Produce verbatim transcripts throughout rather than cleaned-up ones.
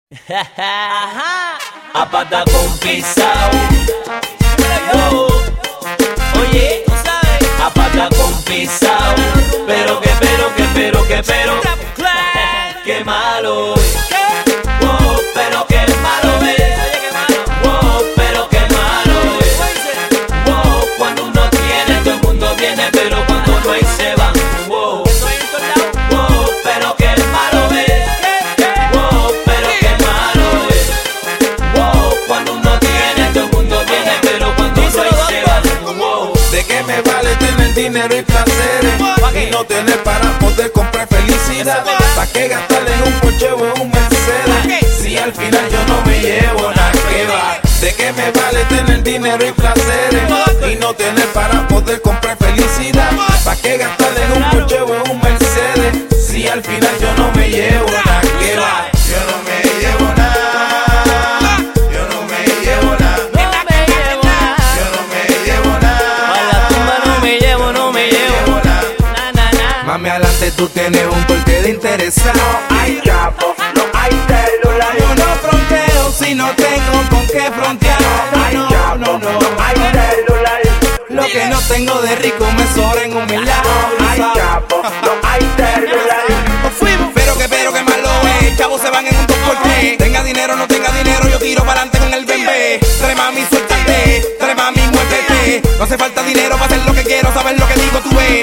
A pata con pisao. Oh. Oye, tú sabes, a pata con pisao. Pero que, pero que, pero que, pero qué malo es. Oh, pero qué malo es. Oh, pero qué malo es. Oh, cuando uno tiene, todo el mundo viene, pero cuando no hay se van. Oh, oh, pero qué malo es. Oh, pero qué malo es. Oh, cuando uno tiene, todo el mundo viene, pero cuando no hay se van. Oh. ¿De qué me vale tener dinero y placeres y no tener para poder comprar felicidad? ¿Para qué gastar en un Porsche o en un Mercedes si al final yo no me llevo nada que va? ¿De qué me vale tener dinero y placeres y no tener para poder comprar felicidad? ¿Para qué gastar en un Porsche o en un Mercedes si al final yo no me llevo nada que va? Yo no me llevo nada, yo no me llevo nada, yo no me llevo nada. A la tumba no me llevo, no me llevo. Na, na, na. Mami, adelante tú tienes un porqué de interesado. Hay chapo, no hay celular. Yo no fronteo si no tengo con qué frontear. Hay No, chapo, no, no, no no. hay celular. Lo que no tengo de rico me sobra en humildad. Hay chapo, no hay celular. Fuimos, pero que, pero que malo es. Chavos se van en un dos por tres. Tenga dinero, no tenga dinero, yo tiro para adelante con el bembé. Trae mami, suéltate. Trae mami, muévete. No hace falta dinero para hacer lo que quiero. Sabes lo que digo, tú ves.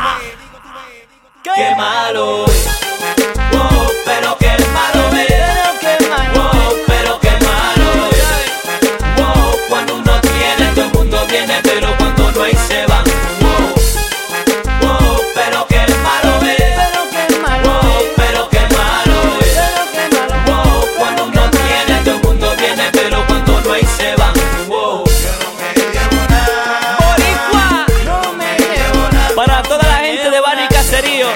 Qué malo es. Oh, pero qué malo es. Oh, pero qué malo es. Oh, cuando uno tiene, todo el mundo viene, pero cuando no hay se van. Oh, oh, pero qué malo es. Oh, pero qué malo es. Oh, cuando uno tiene, todo el mundo viene, pero cuando no hay se van. Oh. Boricua, no me llevo nada. Para toda la gente de Barrio y Caserío.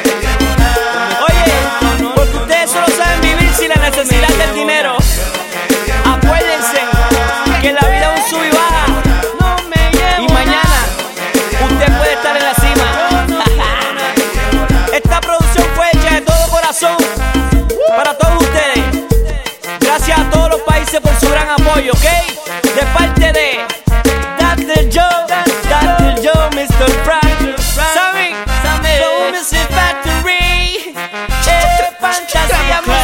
Oye, porque ustedes solo saben vivir sin la necesidad del dinero. Acuérdense que la vida es un sub y baja. Y mañana usted puede estar en la cima. Esta producción fue hecha de todo corazón para todos ustedes. Gracias a todos los países por su gran apoyo, ¿ok? De parte de doctor Joe, doctor Joe, mister Frank, Sammy, Sammy, Mister Factory, eh, fantasía.